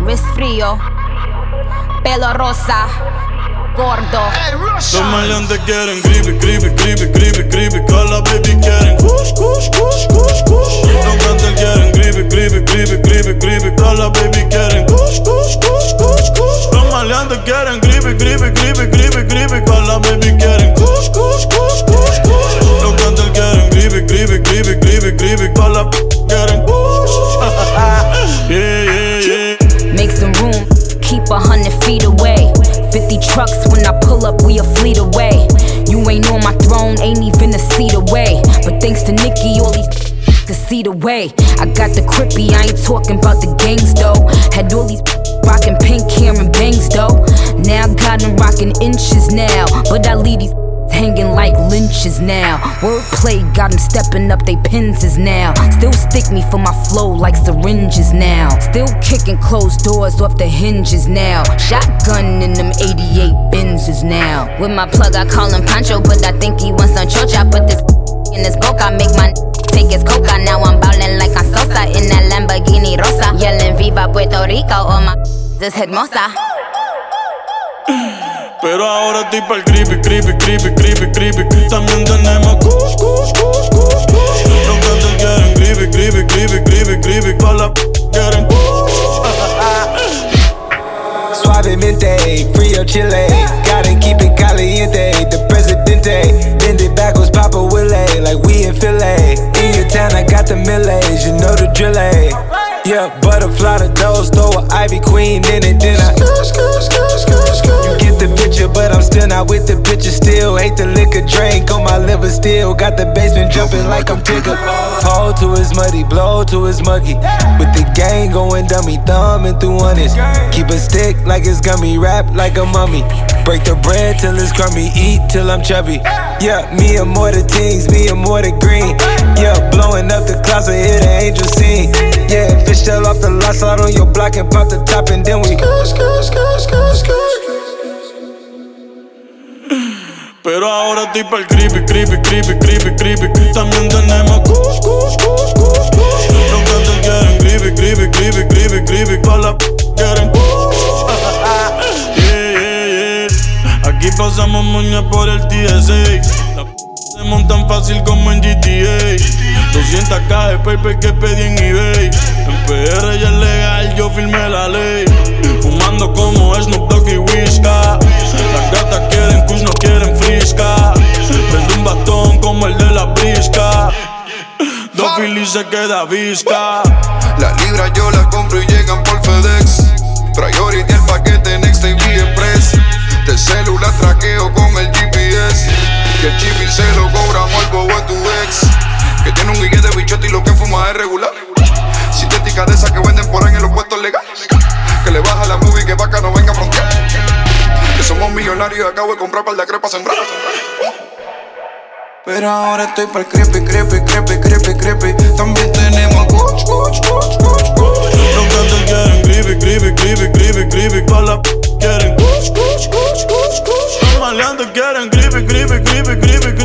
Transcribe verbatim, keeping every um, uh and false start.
es frío, pelo rosa, gordo. Los maleantes quieren creepy, creepy, creepy, creepy, creepy. Con la baby quieren kush, kush, kush, kush, kush. Los cantantes quieren creepy, creepy, creepy, creepy, creepy. Con la baby quieren kush, kush, kush, kush, kush. Los maleantes quieren creepy, creepy, creepy, creepy, creepy. Con la baby quieren kush, kush, kush, kush, kush. Los cantantes quieren creepy, creepy, creepy, creepy, creepy. Con la quieren kush. Yeah, yeah, yeah. Make some room, keep a hundred feet away. Fifty trucks when I pull up, we a fleet away. You ain't on my throne, ain't even a seat away. But thanks to Nicki, all these can see the way. I got the crippy, I ain't talking about the gangs though. Had all these rockin' pink hair and bangs though. Now I got them rockin' inches now, but I leave these hanging like lynches now. Wordplay got them stepping up they pins now. Still stick me for my flow like syringes now. Still kicking closed doors off the hinges now. Shotgun in them eighty-eight Benzes now. With my plug I call him Pancho, but I think he wants some chocha. Put this in this boca, make my take his coca. Now I'm ballin' like I'm Sosa in that Lamborghini Rosa. Yelling Viva Puerto Rico, oh my this hermosa. Pero ahora estoy pa'l creepy, creepy, creepy, creepy, creepy. También tenemos kush, kush, kush, kush, kush. Los cantantes quieren creepy, creepy, creepy, creepy, creepy. Con la quieren kush. Suavemente, frío Chile. Gotta keep it caliente. The presidente. Bend it backwards, Papa Willie. Like we in Philly. In your town, I got the millets. You know the drill. Yeah, butterfly the doors. Throw an Ivy Queen in it. Then I you get the picture, but I'm still not with the picture. Still hate the liquor drink on my liver. Still got the basement jumping like I'm Tigger. Hold to his muddy, blow to his muggy. With the gang going dummy, thumbing through honest. Keep a stick like it's gummy, rap like a mummy. Break the bread till it's crummy, eat till I'm chubby. Yeah, me and more the teens, me and more the green. Yeah, blowing up the clouds, I hear the angel sing. Yeah, fish tail off the lot, slide on your block and pop the top, and then we gosh, gosh, gosh, gosh, gosh. Pero ahora estoy pa'l creepy, creepy, creepy, creepy, creepy. También tenemos kush, kush, kush, kush, kush. Los cantantes quieren creepy, creepy, creepy, creepy, creepy. Con la quieren kush. Yeah, yeah, yeah. Aquí pasamos moña por el T S A. Se montan fácil como en G T A. doscientas K de paper que pedí en eBay. En P R ya es legal, yo firmé la ley. Fumando como Snoop Dogg y Whisca. Las gatas quieren kush, no quieren frisca. Prende un bastón como el de la brisca. Dos Phillies se queda visca. Las libras yo las compro y llegan por FedEx. Priority el paquete Next Day Express. Del celular traqueo con el G P S. Que el chip se lo cobramos al bobo de tu ex. Que tiene un guille de bichote y lo que fuma es regular. Sintética de esas que venden por ahí en los puestos legales. Que le baja la movie que vaca no venga a frontear. Que somos millonarios y acabo de comprar par de crepas sembrar. Pero ahora estoy pa'l creepy, creepy, creepy, creepy, creepy. También tenemos kush, kush, kush, kush, kush. Los cantantes quieren creepy, creepy, creepy, creepy, creepy. Con la quieren kush, kush, kush, kush, kush. Los maleantes quieren creepy, creepy, creepy, creepy.